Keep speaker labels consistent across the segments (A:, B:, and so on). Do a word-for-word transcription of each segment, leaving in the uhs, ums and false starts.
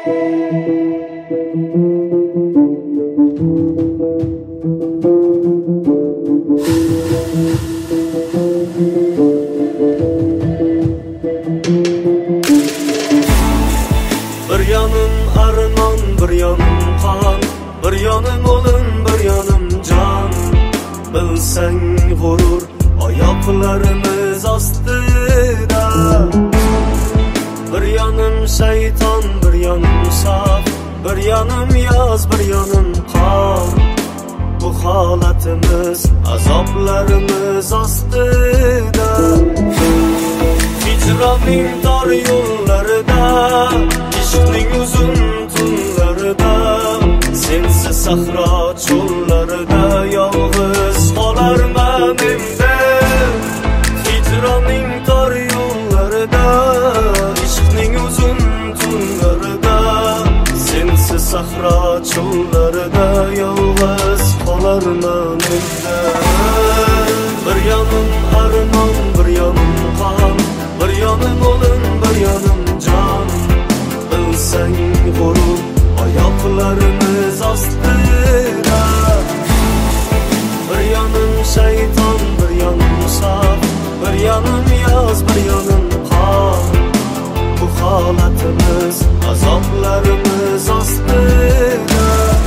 A: Bir yanım arman, bir yanım kan, bir yanım olun, bir yanım can. Bilsen gurur ayaklarımız astida. Bir yanım şeytan, bir yanım saf, bir yanım yaz, bir yanım kar. Bu halatımız azaplarımız astida. Hicranın dar yollarida, ishqning uzun tunlarida, sensiz sahro cho'llarida yolg'iz qolarman endi. Hicranning dar yollarida, ishqning uzun tunlarida, sensiz sahro cho'llarida yolg'iz qolarman endi. Bir yanım armon, bir yanım qon, bir yanım olun, bir yanım can. Bilsen gurur ayaklarımız astida. Bir yanım şeytan, bir yanım saf, bir yanım yaz, bir yanım kar. Bu halatımız azaplarımız astida.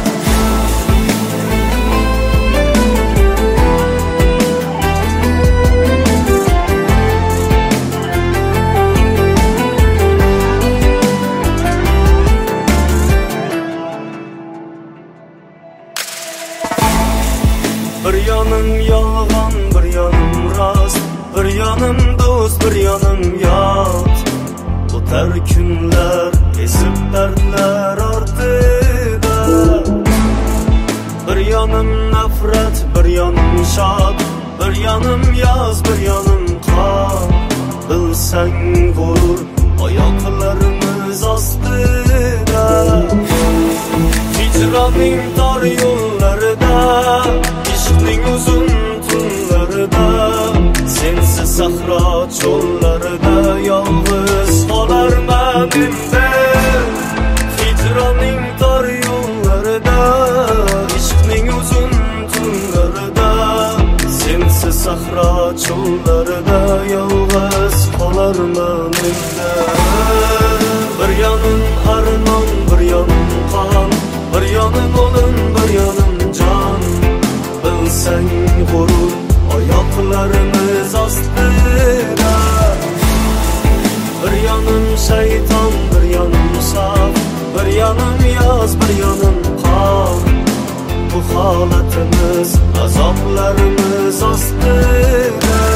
A: Bir yanım yalgan, bir yanım rast, bir yanım dost, bir yanım yat. O'tar kunlar, esib dardlar ortida. Bir yanım nafrat, bir yanım shod, bir yanım yoz, bir yanım qor. Bilsan gurur oyoqlarimiz ostida. Hicranning tor yo'llarida, ishqning uzun tunlarida, sensiz sahro cho'llarida yolg'iz qolarman endi. Hicranning tor yo'llarida, ishqning uzun tunlarida, sensiz sahro cho'llarida yolg'iz qolarman endi. Bir yanım armon, bir yanım qon, bir yanım olun, bir yanım can. Bilsen gurur ayaklarımız astida. Bir yanım şeytan, bir yanım saf, bir yanım yaz, bir yanım kar. Bu halatımız azaplarımız astida.